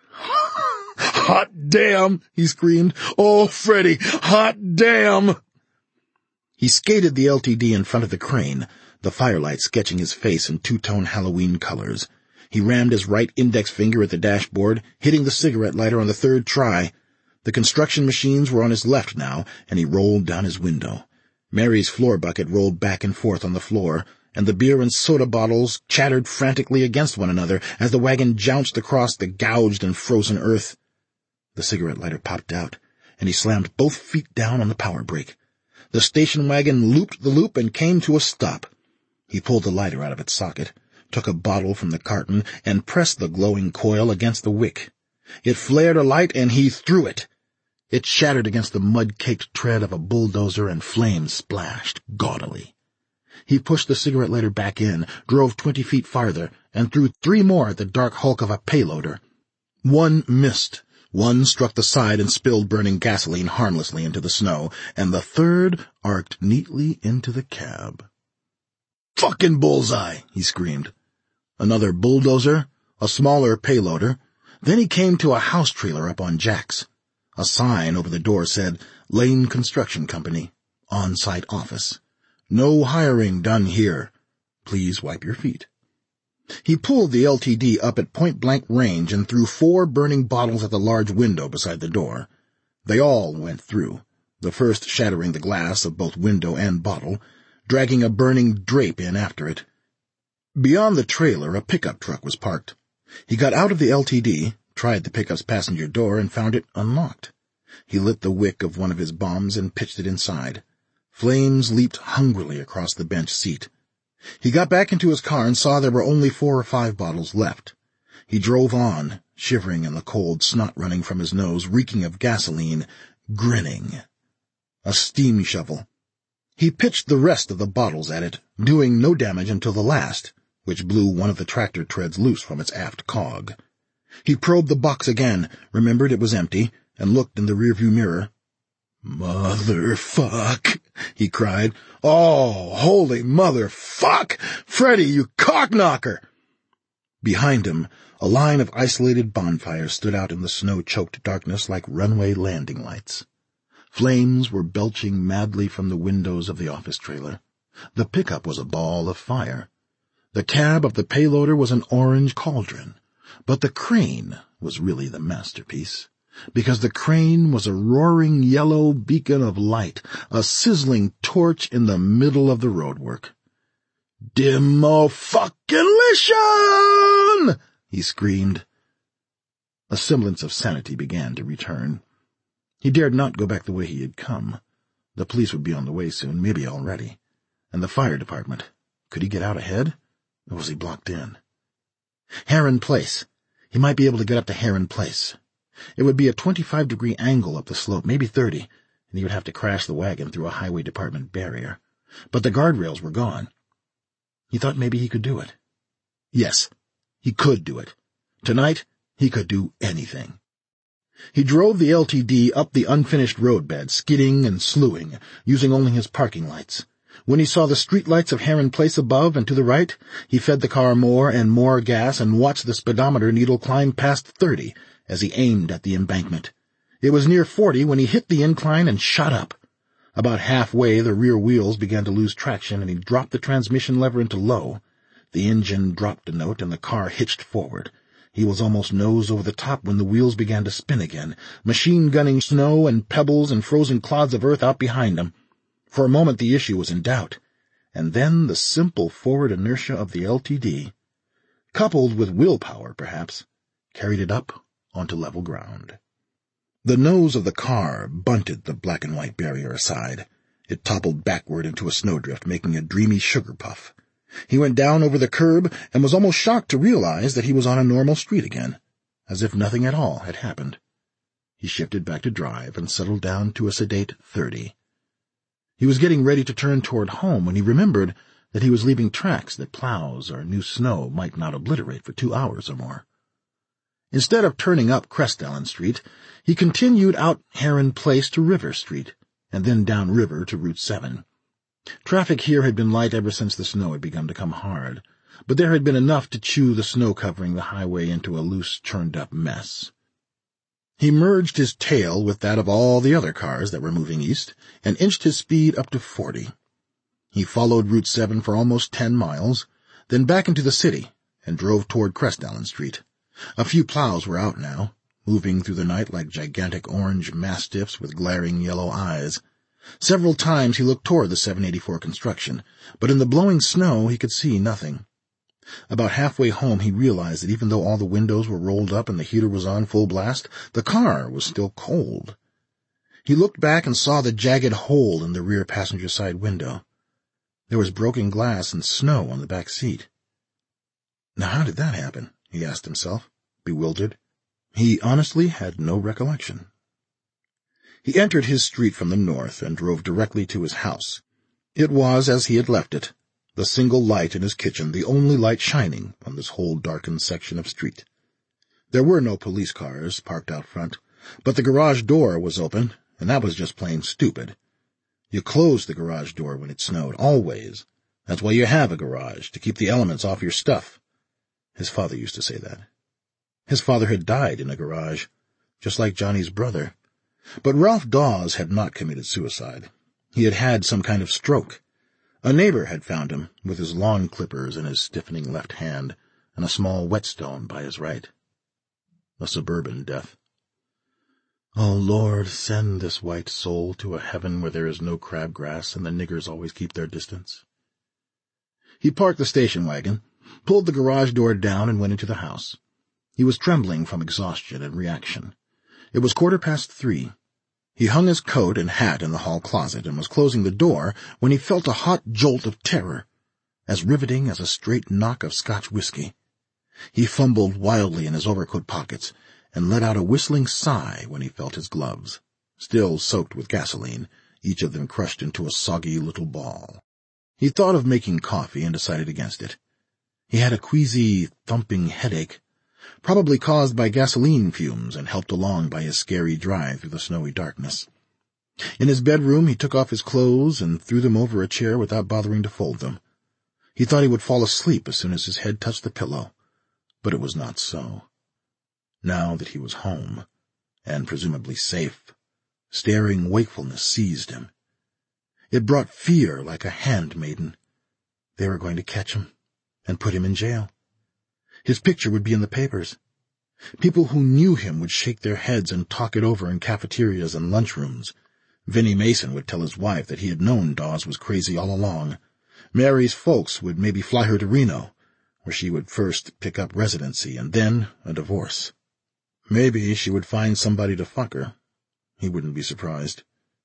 "Hot damn!" he screamed. "Oh, Freddie, hot damn!" He skated the LTD in front of the crane, the firelight sketching his face in two-tone Halloween colors. He rammed his right index finger at the dashboard, hitting the cigarette lighter on the third try. The construction machines were on his left now, and he rolled down his window. Mary's floor bucket rolled back and forth on the floor, and the beer and soda bottles chattered frantically against one another as the wagon jounced across the gouged and frozen earth. The cigarette lighter popped out, and he slammed both feet down on the power brake. The station wagon looped the loop and came to a stop. He pulled the lighter out of its socket, took a bottle from the carton, and pressed the glowing coil against the wick. It flared alight, and he threw it. It shattered against the mud-caked tread of a bulldozer, and flames splashed gaudily. He pushed the cigarette lighter back in, drove 20 feet farther, and threw 3 more at the dark hulk of a payloader. One missed. One struck the side and spilled burning gasoline harmlessly into the snow, and the third arced neatly into the cab. "Fucking bullseye!" he screamed. Another bulldozer, a smaller payloader. Then he came to a house trailer up on jacks. A sign over the door said, "Lane Construction Company, on-site office. No hiring done here. Please wipe your feet." He pulled the LTD up at point-blank range and threw 4 burning bottles at the large window beside the door. They all went through, the first shattering the glass of both window and bottle, dragging a burning drape in after it. Beyond the trailer, a pickup truck was parked. He got out of the LTD, tried the pickup's passenger door, and found it unlocked. He lit the wick of one of his bombs and pitched it inside. Flames leaped hungrily across the bench seat. He got back into his car and saw there were only 4 or 5 bottles left. He drove on, shivering in the cold, snot running from his nose, reeking of gasoline, grinning. A steam shovel. He pitched the rest of the bottles at it, doing no damage until the last, which blew one of the tractor treads loose from its aft cog. He probed the box again, remembered it was empty, and looked in the rearview mirror. "Motherfuck!" he cried. "Oh, holy motherfuck! Freddie, you cockknocker!" Behind him, a line of isolated bonfires stood out in the snow-choked darkness like runway landing lights. Flames were belching madly from the windows of the office trailer. The pickup was a ball of fire. The cab of the payloader was an orange cauldron, but the crane was really the masterpiece, because the crane was a roaring yellow beacon of light, a sizzling torch in the middle of the roadwork. "Demo-fucking-lition!" he screamed. A semblance of sanity began to return. He dared not go back the way he had come. The police would be on the way soon, maybe already. And the fire department. Could he get out ahead? Or was he blocked in? Heron Place. He might be able to get up to Heron Place. It would be a 25-degree angle up the slope, maybe 30, and he would have to crash the wagon through a highway department barrier. But the guardrails were gone. He thought maybe he could do it. Yes, he could do it. Tonight, he could do anything. He drove the LTD up the unfinished roadbed, skidding and slewing, using only his parking lights. When he saw the streetlights of Heron Place above and to the right, he fed the car more and more gas and watched the speedometer needle climb past 30 as he aimed at the embankment. It was near 40 when he hit the incline and shot up. About halfway, the rear wheels began to lose traction, and he dropped the transmission lever into low. The engine dropped a note, and the car hitched forward. He was almost nose over the top when the wheels began to spin again, machine-gunning snow and pebbles and frozen clods of earth out behind him. For a moment the issue was in doubt, and then the simple forward inertia of the LTD, coupled with willpower perhaps, carried it up onto level ground. The nose of the car bunted the black-and-white barrier aside. It toppled backward into a snowdrift, making a dreamy sugar puff. He went down over the curb and was almost shocked to realize that he was on a normal street again, as if nothing at all had happened. He shifted back to drive and settled down to a sedate 30. He was getting ready to turn toward home when he remembered that he was leaving tracks that plows or new snow might not obliterate for 2 hours or more. Instead of turning up Crestallen Street, he continued out Heron Place to River Street, and then down river to Route 7. Traffic here had been light ever since the snow had begun to come hard, but there had been enough to chew the snow covering the highway into a loose, churned-up mess. He merged his tail with that of all the other cars that were moving east, and inched his speed up to 40. He followed Route 7 for almost 10 miles, then back into the city, and drove toward Crestallen Street. A few plows were out now, moving through the night like gigantic orange mastiffs with glaring yellow eyes. Several times he looked toward the 784 construction, but in the blowing snow he could see nothing. About halfway home he realized that even though all the windows were rolled up and the heater was on full blast, the car was still cold. He looked back and saw the jagged hole in the rear passenger side window. There was broken glass and snow on the back seat. Now how did that happen? He asked himself, bewildered. He honestly had no recollection. He entered his street from the north and drove directly to his house. It was as he had left it, the single light in his kitchen, the only light shining on this whole darkened section of street. There were no police cars parked out front, but the garage door was open, and that was just plain stupid. You closed the garage door when it snowed, always. That's why you have a garage, to keep the elements off your stuff. His father used to say that. His father had died in a garage, just like Johnny's brother. But Ralph Dawes had not committed suicide. He had had some kind of stroke. A neighbor had found him, with his lawn clippers in his stiffening left hand, and a small whetstone by his right. A suburban death. Oh, Lord, send this white soul to a heaven where there is no crabgrass and the niggers always keep their distance. He parked the station wagon, pulled the garage door down, and went into the house. He was trembling from exhaustion and reaction. It was 3:15. He hung his coat and hat in the hall closet and was closing the door when he felt a hot jolt of terror, as riveting as a straight knock of Scotch whiskey. He fumbled wildly in his overcoat pockets and let out a whistling sigh when he felt his gloves, still soaked with gasoline, each of them crushed into a soggy little ball. He thought of making coffee and decided against it. He had a queasy, thumping headache, probably caused by gasoline fumes and helped along by his scary drive through the snowy darkness. In his bedroom he took off his clothes and threw them over a chair without bothering to fold them. He thought he would fall asleep as soon as his head touched the pillow, but it was not so. Now that he was home, and presumably safe, staring wakefulness seized him. It brought fear like a handmaiden. They were going to catch him and put him in jail. His picture would be in the papers. People who knew him would shake their heads and talk it over in cafeterias and lunchrooms. Vinnie Mason would tell his wife that he had known Dawes was crazy all along. Mary's folks would maybe fly her to Reno, where she would first pick up residency and then a divorce. Maybe she would find somebody to fuck her. He wouldn't be surprised.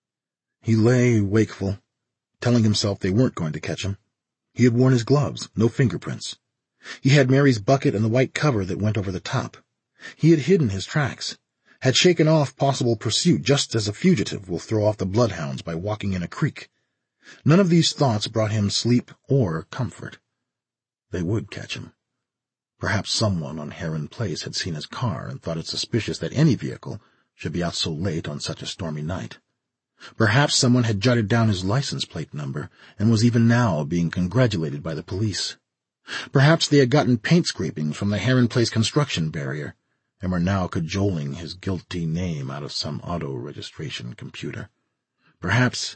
He lay wakeful, telling himself they weren't going to catch him. He had worn his gloves, no fingerprints. He had Mary's bucket and the white cover that went over the top. He had hidden his tracks, had shaken off possible pursuit just as a fugitive will throw off the bloodhounds by walking in a creek. None of these thoughts brought him sleep or comfort. They would catch him. Perhaps someone on Heron Place had seen his car and thought it suspicious that any vehicle should be out so late on such a stormy night. Perhaps someone had jotted down his license plate number and was even now being congratulated by the police. Perhaps they had gotten paint scrapings from the Heron Place construction barrier and were now cajoling his guilty name out of some auto registration computer. Perhaps...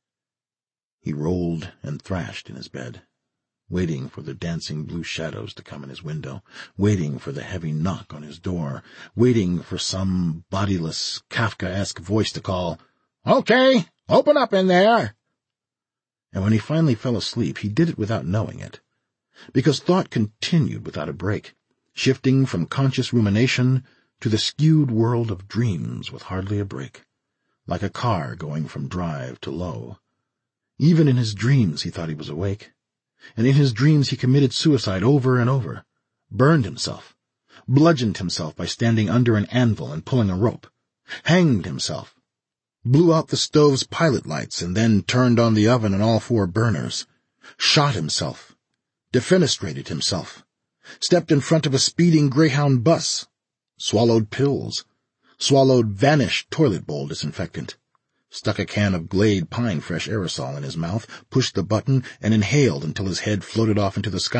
He rolled and thrashed in his bed, waiting for the dancing blue shadows to come in his window, waiting for the heavy knock on his door, waiting for some bodiless, Kafkaesque voice to call, "Okay, open up in there." And when he finally fell asleep, he did it without knowing it, because thought continued without a break, shifting from conscious rumination to the skewed world of dreams with hardly a break, like a car going from drive to low. Even in his dreams he thought he was awake, and in his dreams he committed suicide over and over, burned himself, bludgeoned himself by standing under an anvil and pulling a rope, hanged himself, blew out the stove's pilot lights and then turned on the oven and all 4 burners, shot himself, defenestrated himself, stepped in front of a speeding Greyhound bus, swallowed pills, swallowed vanished toilet bowl disinfectant, stuck a can of Glade Pine Fresh aerosol in his mouth, pushed the button, and inhaled until his head floated off into the sky.